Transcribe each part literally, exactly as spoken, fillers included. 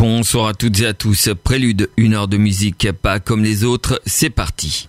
Bonsoir à toutes et à tous. Prélude, une heure de musique pas comme les autres, c'est parti.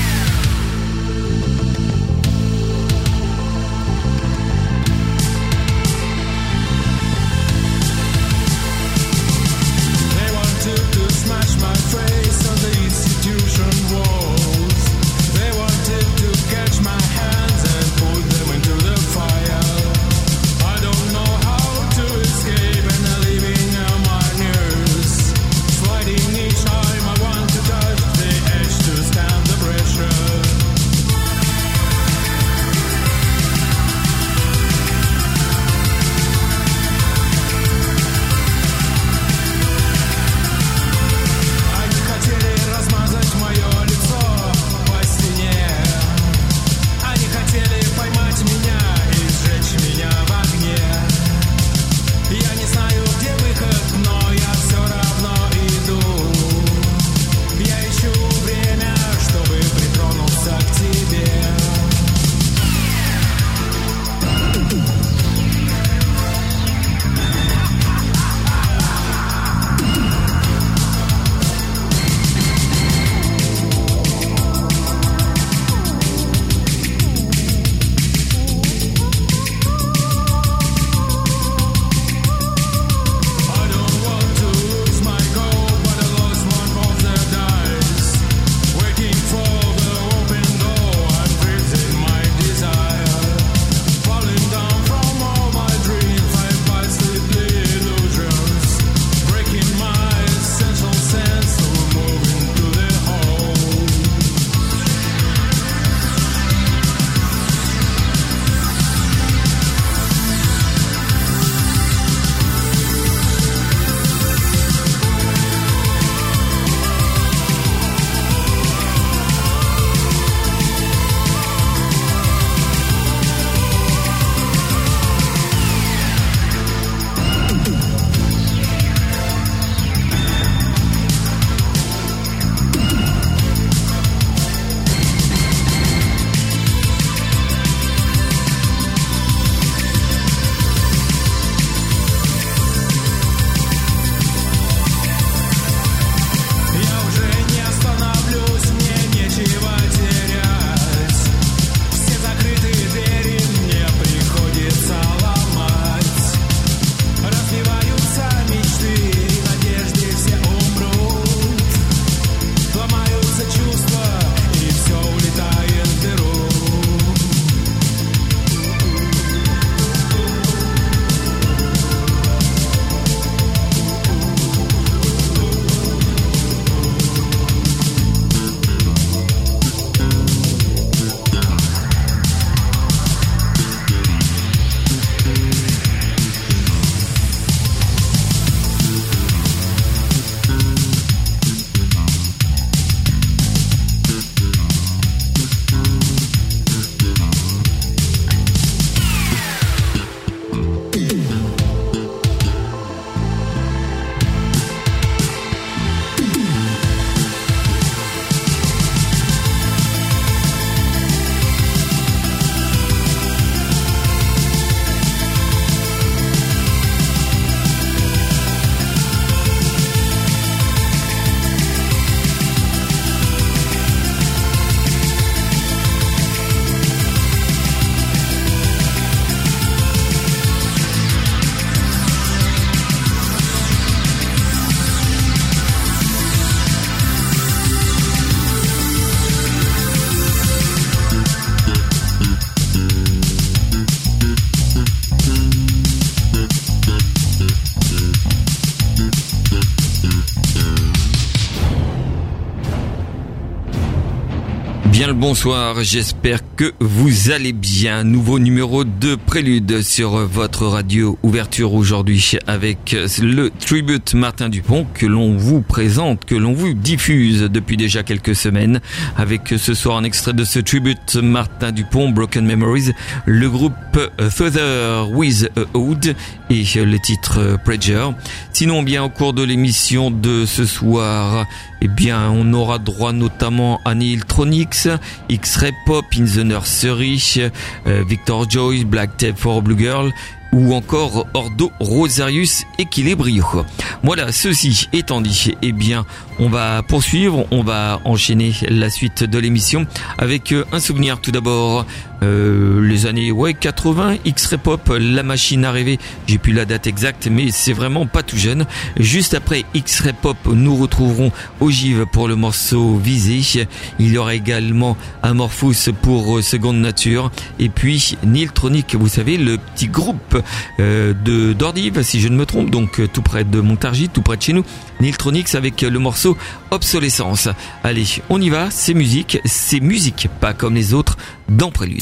Bien le bonsoir, j'espère que vous allez bien. Nouveau numéro de Prélude sur votre radio. Ouverture aujourd'hui avec le Tribute Martin Dupont que l'on vous présente, que l'on vous diffuse depuis déjà quelques semaines. Avec ce soir un extrait de ce Tribute Martin Dupont, Broken Memories, le groupe Further With a Ode et le titre Preacher. Sinon, bien au cours de l'émission de ce soir, eh bien, on aura droit notamment à Neiltronics, X-Ray Pop, In the Nursery, euh, Victor Joyce, Black Tape for a Blue Girl, ou encore Ordo Rosarius Equilibrio. Voilà, ceci étant dit, eh bien, on va poursuivre, on va enchaîner la suite de l'émission avec un souvenir tout d'abord. Euh, les années ouais quatre-vingts, X-Ray Pop, La Machine à rêver, j'ai plus la date exacte mais c'est vraiment pas tout jeune. Juste après X-Ray Pop, nous retrouverons Ogive pour le morceau Visé. Il y aura également Amorphous pour Seconde Nature et puis Niltronic, vous savez, le petit groupe euh, de d'Ordive si je ne me trompe, donc tout près de Montargis, tout près de chez nous. Niltronics avec le morceau Obsolescence. Allez, on y va, c'est musique, c'est musique, pas comme les autres dans Prélude.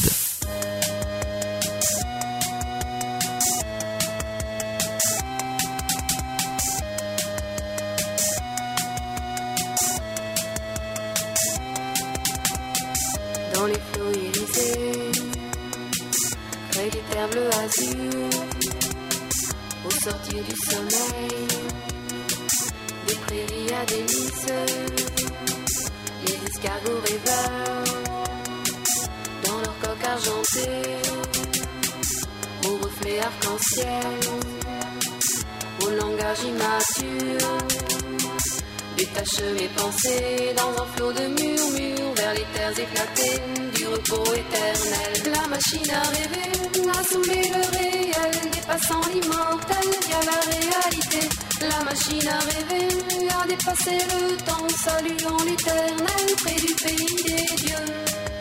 Dans les flots irisés, près des terres bleues azur, au sortir du soleil, des prairies à délices, les escargots rêveurs, dans leur coque argentée, au reflet arc-en-ciel, au langage immature, détache mes pensées dans un flot de murmures vers les terres éclatées du repos éternel. La machine à rêver a soulevé le réel, dépassant l'immortel via la réalité. La machine à rêver a dépassé le temps, saluant l'éternel près du pays des dieux.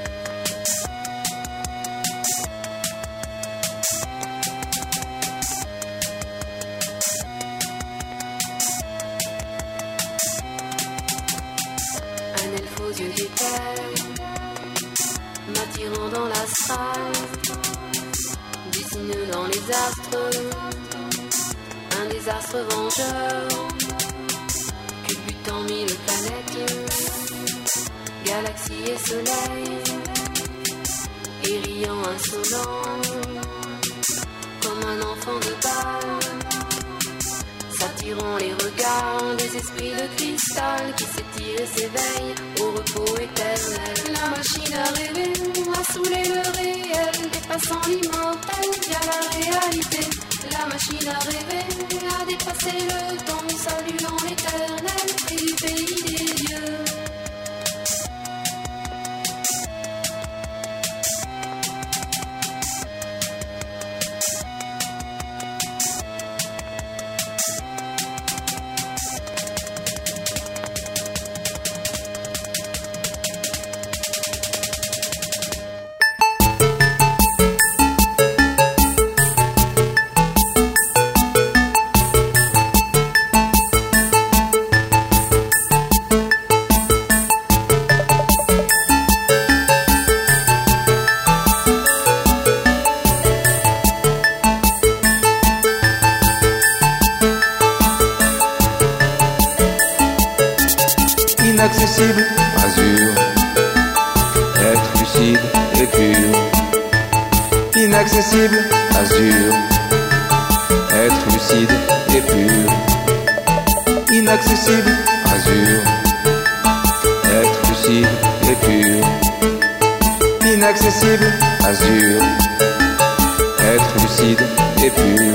Un elfe aux yeux d'étel, m'attirant dans l'astral, dessine dans les astres, un désastre vengeur, culbutant mille planètes, galaxies et soleil, et riant insolent, comme un enfant de balle, s'attirant les regards des esprits de cristal qui s'étirent et s'éveillent au repos éternel. La machine à rêver a saoulé le réel, dépassant l'immortel via la réalité. La machine à rêver a dépassé le temps, saluant l'éternel près du pays des dieux. Inaccessible, azur, être lucide et pur. Inaccessible, azur, être lucide et pur. Inaccessible, azur, être lucide et pur. Inaccessible, azur, être lucide et pur.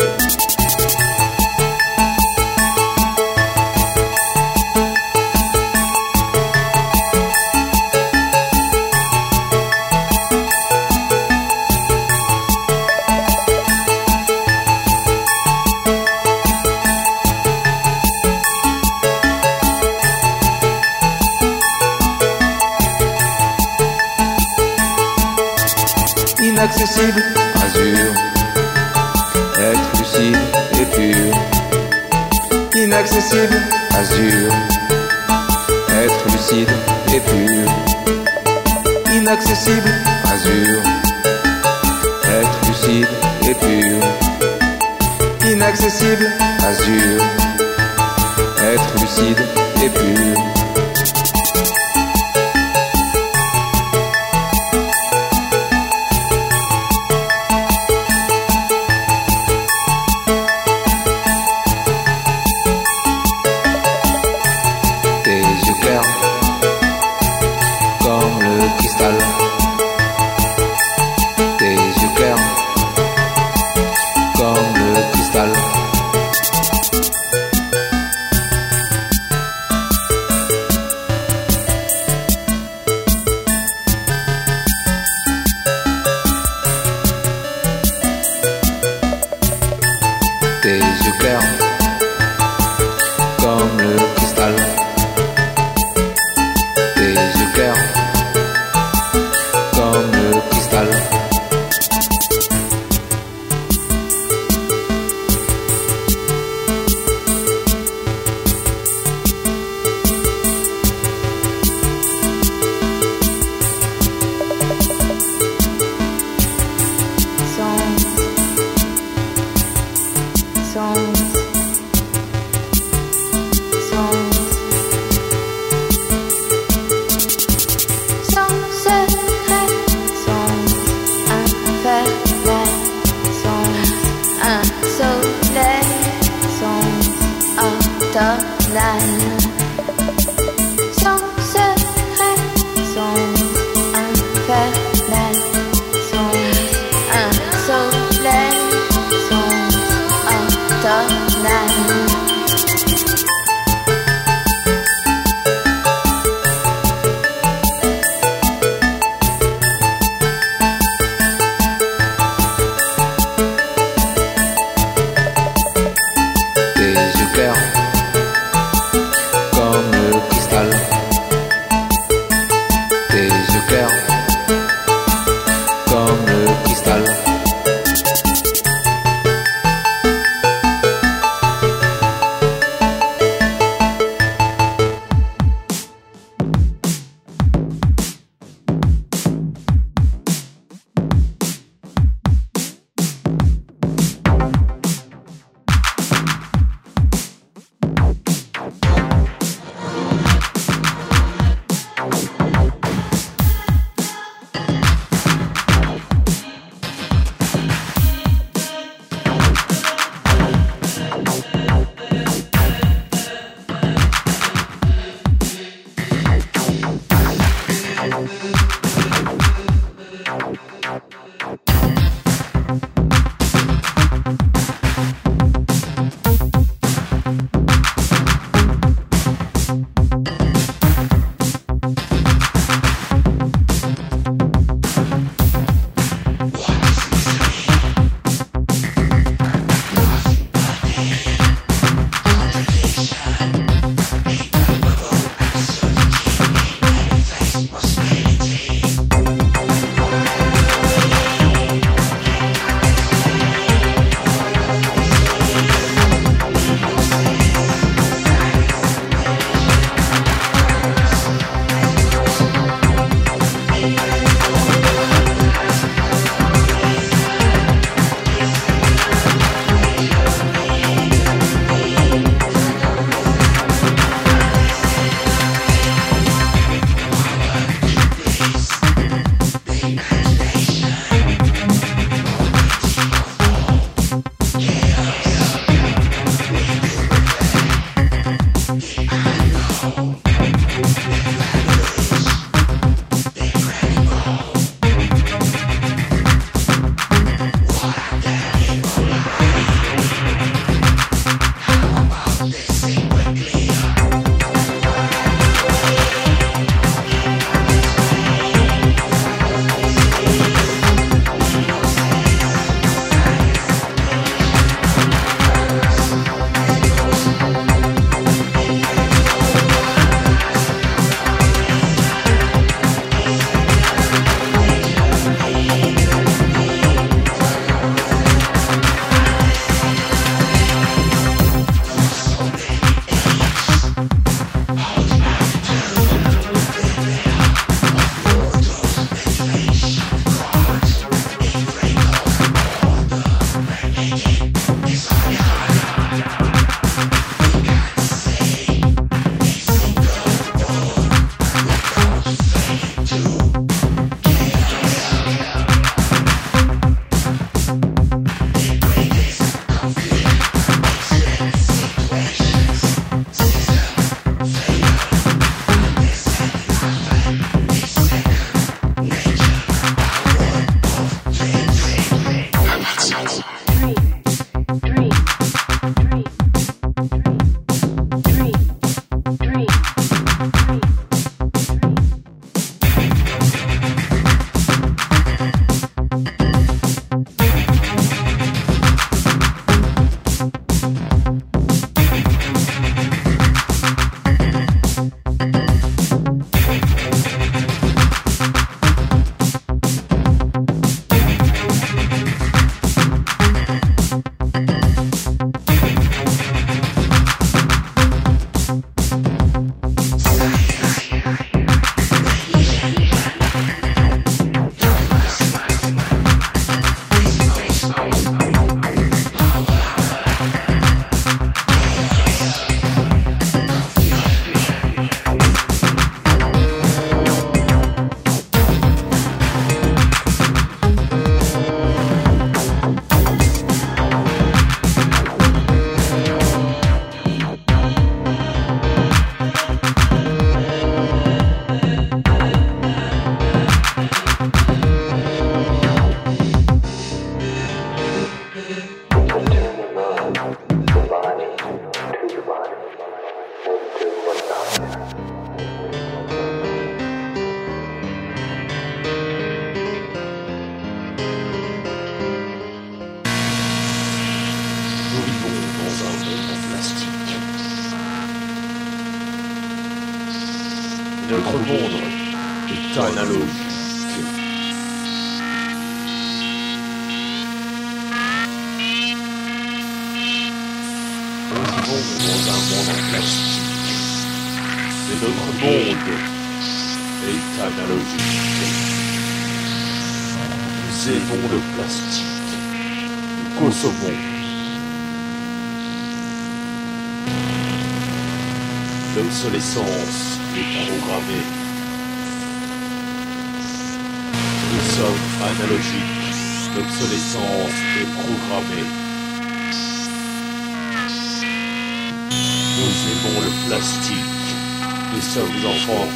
Inaccessible, azur, être lucide et pur. Inaccessible, azur, être lucide et pur. Inaccessible, azur, être lucide et pur. Inaccessible, azur, être lucide et pur. automnal. Son secret, son infernal, son un soleil, son automnal. Notre monde est analogique. Nous vivons dans un monde en plastique. Et notre monde est analogique. Nous aimons le plastique. Nous consommons. L'obsolescence est programmée. Nous sommes analogiques. L'obsolescence est programmée. Nous aimons le plastique. Nous sommes enfants.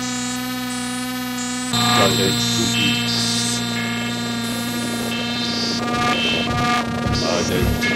Planète X. Planète.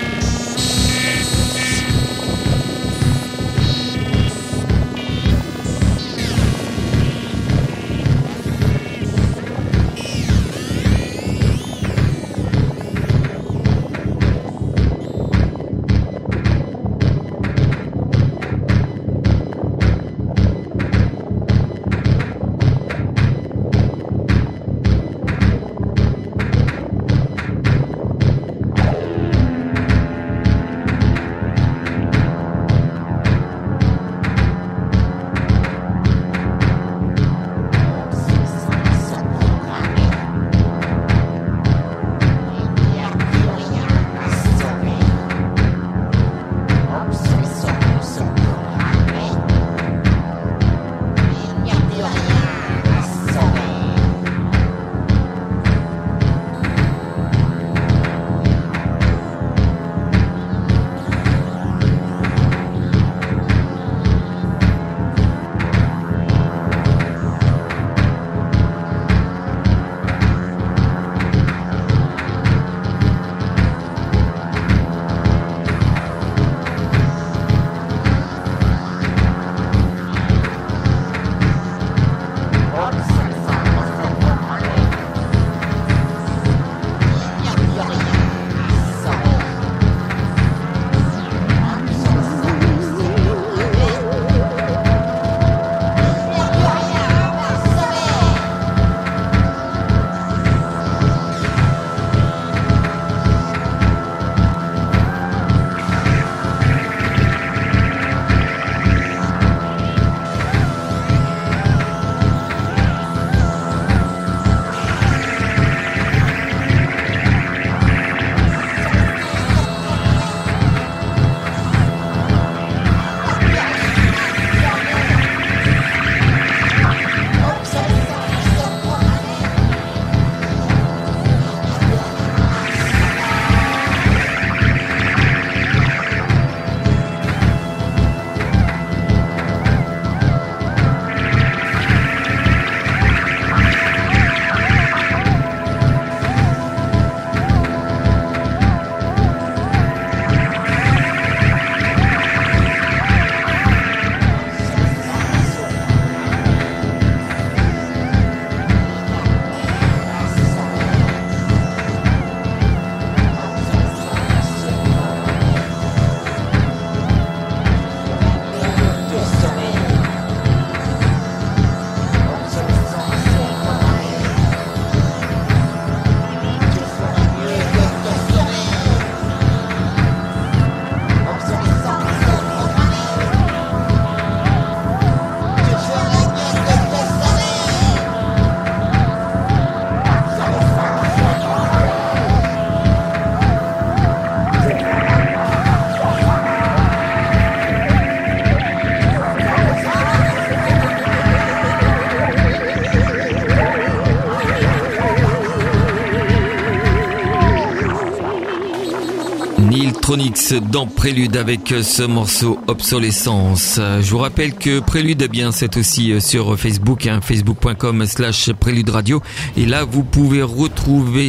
Niltronics dans Prélude avec ce morceau Obsolescence. Je vous rappelle que Prélude, eh bien, c'est aussi sur Facebook, hein, facebook point com slash Prélude Radio. Et là, vous pouvez retrouver plein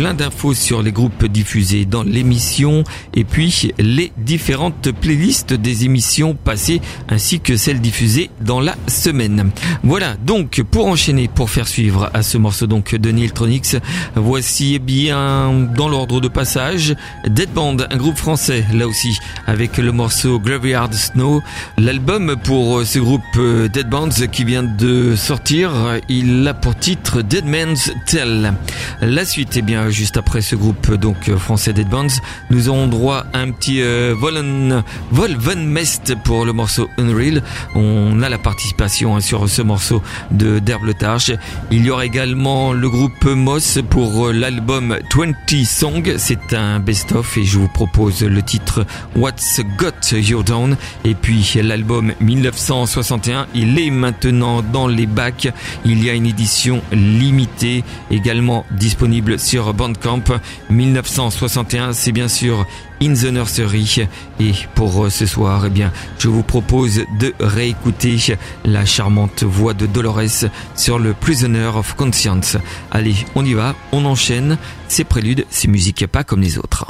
plein d'infos sur les groupes diffusés dans l'émission et puis les différentes playlists des émissions passées ainsi que celles diffusées dans la semaine. Voilà, donc pour enchaîner, pour faire suivre à ce morceau donc de Neiltronics, voici eh bien dans l'ordre de passage Dead Band, un groupe français là aussi avec le morceau Graveyard Snow. L'album pour ce groupe Dead Bands qui vient de sortir, il a pour titre Dead Man's Tell. La suite, eh bien juste après ce groupe donc français Dead Bands, nous aurons droit à un petit euh, Volen, Volvenmest pour le morceau Unreal. On a la participation hein, sur ce morceau de d'Herbletarch. Il y aura également le groupe Moss pour l'album vingt Songs. C'est un best-of et je vous propose le titre What's Got You Down. Et puis l'album dix-neuf cent soixante et un, il est maintenant dans les bacs. Il y a une édition limitée également disponible sur Bandcamp. dix-neuf cent soixante et un, c'est bien sûr In the Nursery. Et pour ce soir, eh bien, je vous propose de réécouter la charmante voix de Dolores sur le Prisoner of Conscience. Allez, on y va, on enchaîne. C'est Prélude, c'est musique pas comme les autres.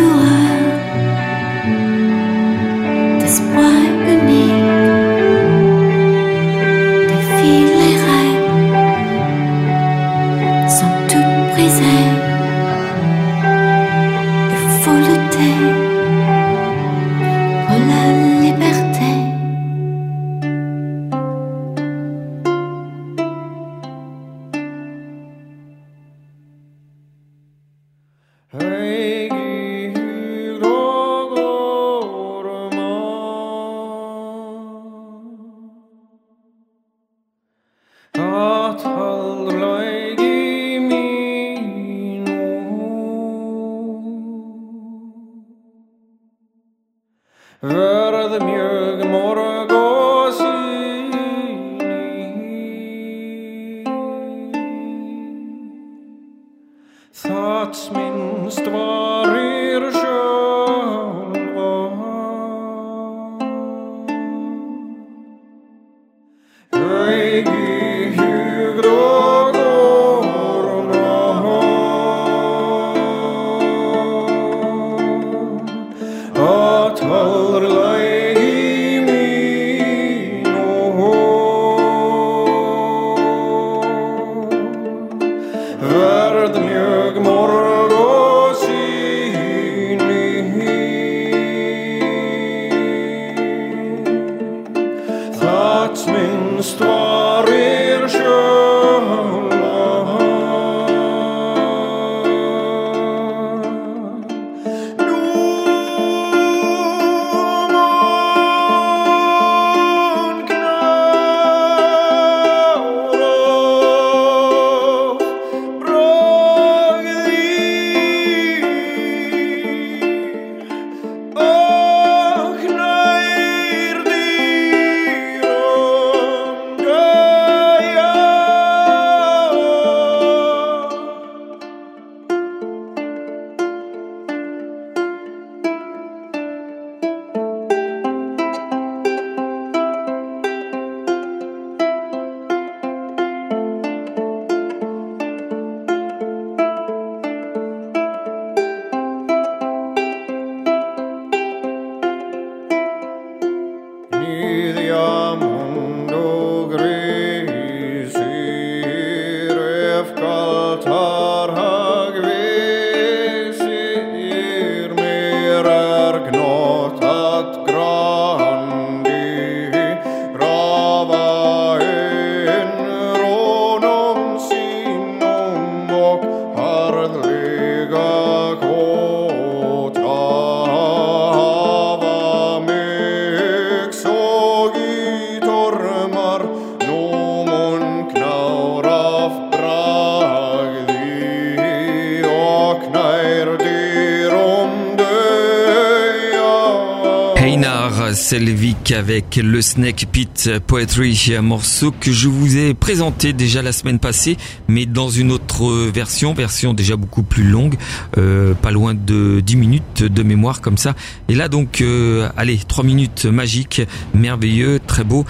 Selvik avec le Snake Pit Poetry, un morceau que je vous ai présenté déjà la semaine passée, mais dans une autre version, version déjà beaucoup plus longue, euh, pas loin de dix minutes de mémoire comme ça. Et là donc, euh, allez, trois minutes magiques, merveilleux, très beau.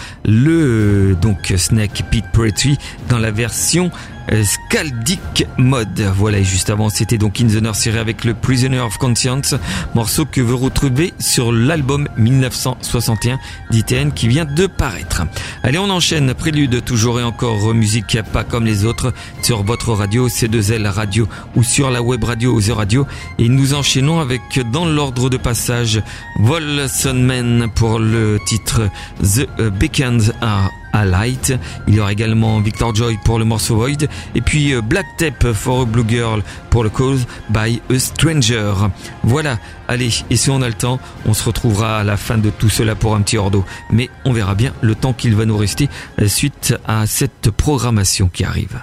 Le donc Snake Pit Poetry dans la version Skaldic Mode. Voilà, et juste avant c'était donc In the Nursery avec le Prisoner of Conscience, morceau que vous retrouvez sur l'album dix-neuf cent soixante et un d'I T N qui vient de paraître. Allez, on enchaîne, prélude toujours et encore, musique pas comme les autres sur votre radio C deux L Radio ou sur la web radio The Radio, et nous enchaînons avec, dans l'ordre de passage, Volsonman pour le titre The Beacons Are a Light. Il y aura également Victor Joy pour le morceau Void, et puis Black Tape for a Blue Girl pour le Cause by a Stranger. Voilà, allez, et si on a le temps, on se retrouvera à la fin de tout cela pour un petit hors d'eau, mais on verra bien le temps qu'il va nous rester suite à cette programmation qui arrive.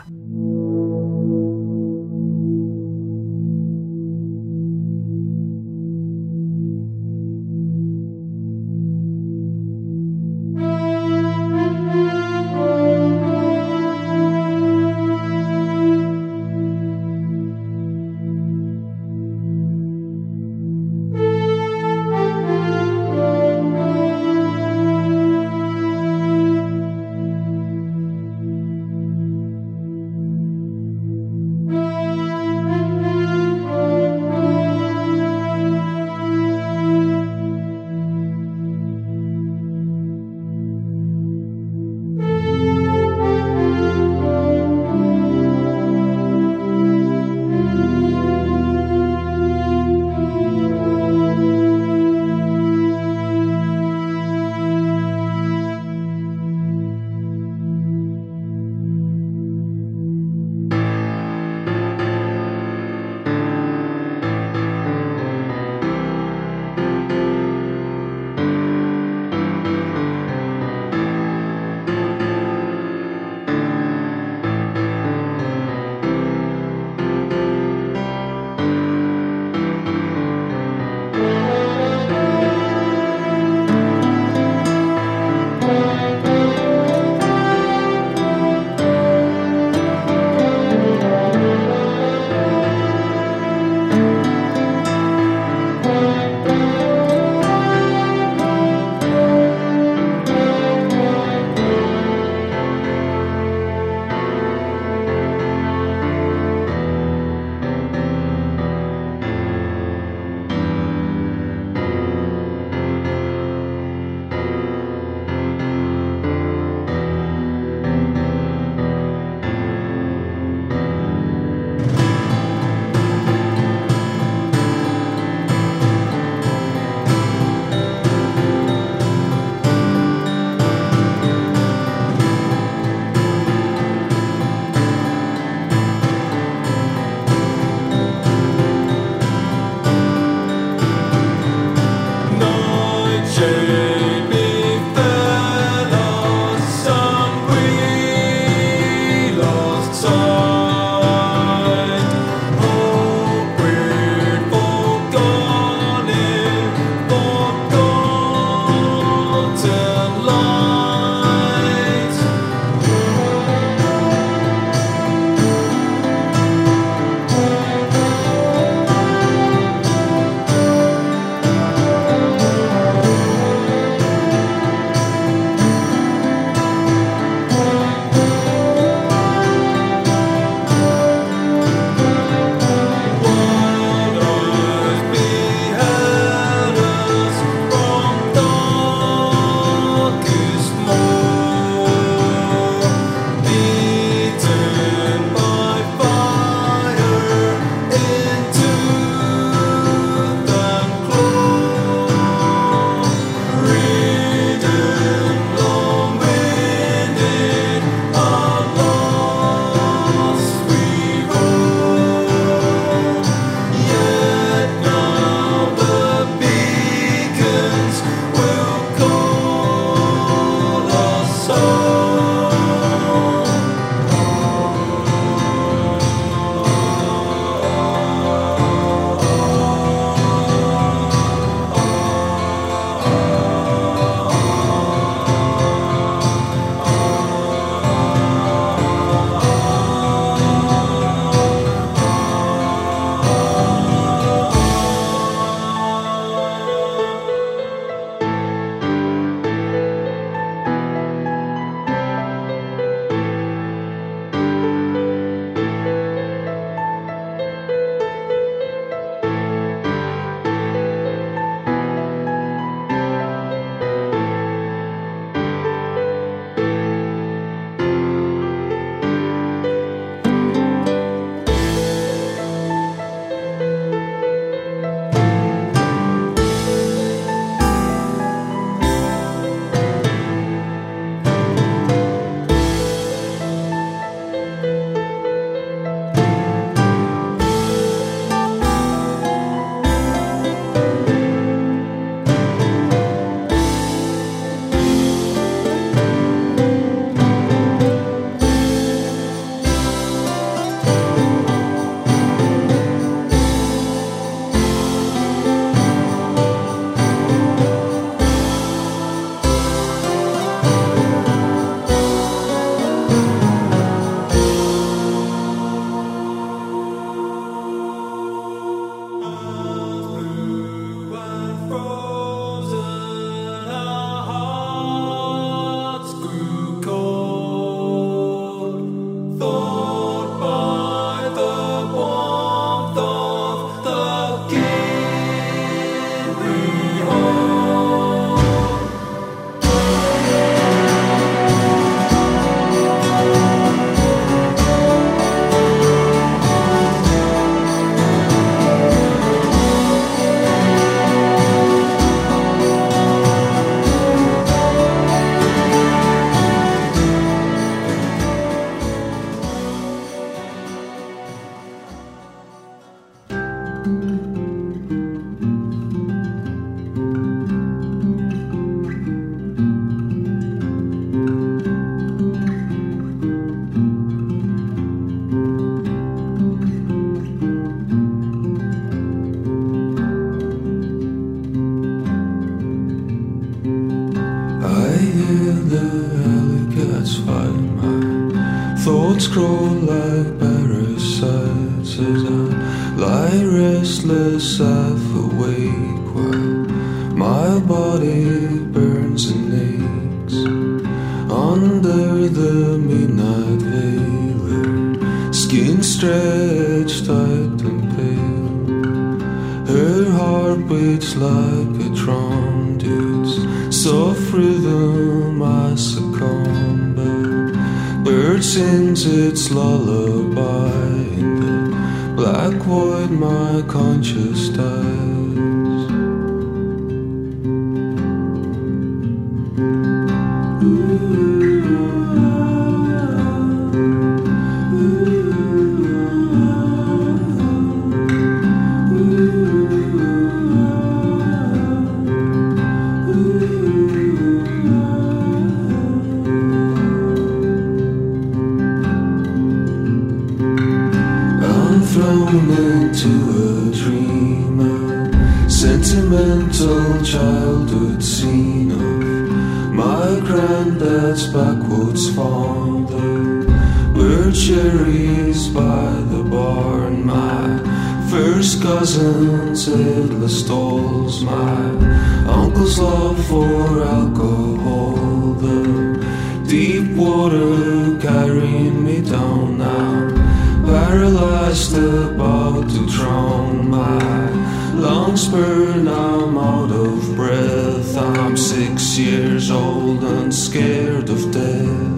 hear the alley cats fight, my thoughts crawl like parasites as I lie restless, half awake while my body burns and aches under the midnight veil, her skin stretched tight and pale, her heart beats like a drum to its soft rhythm. I succumb, but bird sings its lullaby in the black void my conscious dies. Childhood scene of my granddad's backwoods farm. There were cherries by the barn, my first cousin's headless stalls, my uncle's love for alcohol, the deep water carrying me down now, paralyzed about to drown, my lungs burn, I'm out of breath. I'm six years old and scared of death.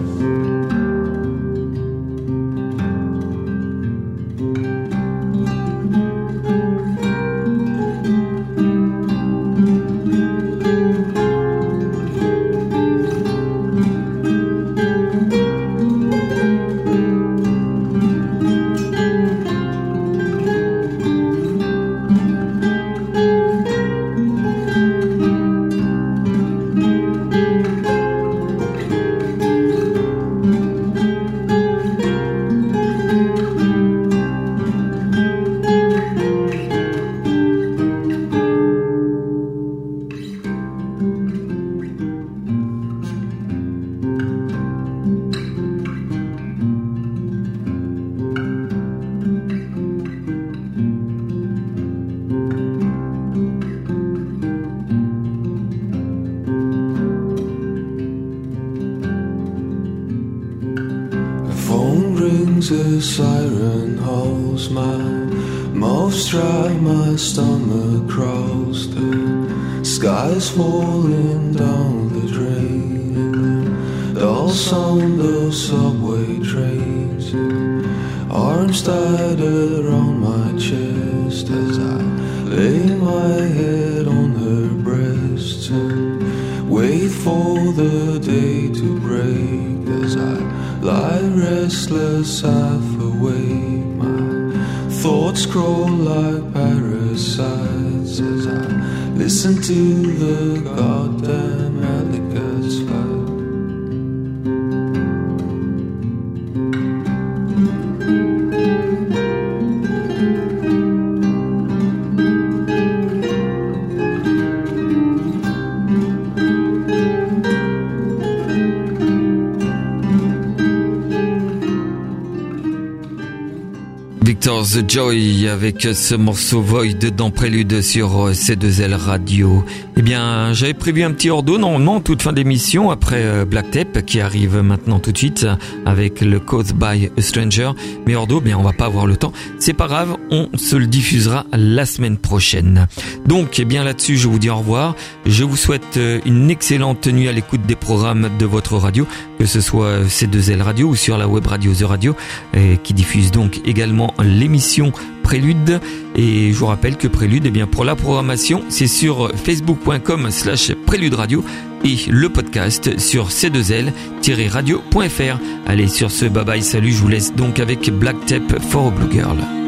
The siren howls, my mouth's dry, my stomach crawls, the sky's falling down the drain, the dull sound of subway trains, arms tied around my chest as I lay my head on her breast and wait for the day to break as I lie restless, half awake. My thoughts crawl like parasites as I listen to the goddamn alley cats fight. The Joy avec ce morceau Void dans Prélude sur C deux L Radio. Eh bien, j'avais prévu un petit hors-d'eau, normalement, toute fin d'émission, après Black Tape, qui arrive maintenant tout de suite, avec le Caused by a Stranger. Mais hors-d'eau, bien, on va pas avoir le temps. C'est pas grave, on se le diffusera la semaine prochaine. Donc, eh bien, là-dessus, je vous dis au revoir. Je vous souhaite une excellente nuit à l'écoute des programmes de votre radio, que ce soit C deux L Radio ou sur la web radio The Radio, et qui diffuse donc également l'émission Prélude. Et je vous rappelle que Prélude, eh bien, pour la programmation, c'est sur facebook.com slash Prélude Radio et le podcast sur c deux l radio point f r. Allez, sur ce, bye bye, salut, je vous laisse donc avec Black Tape for a Blue Girl.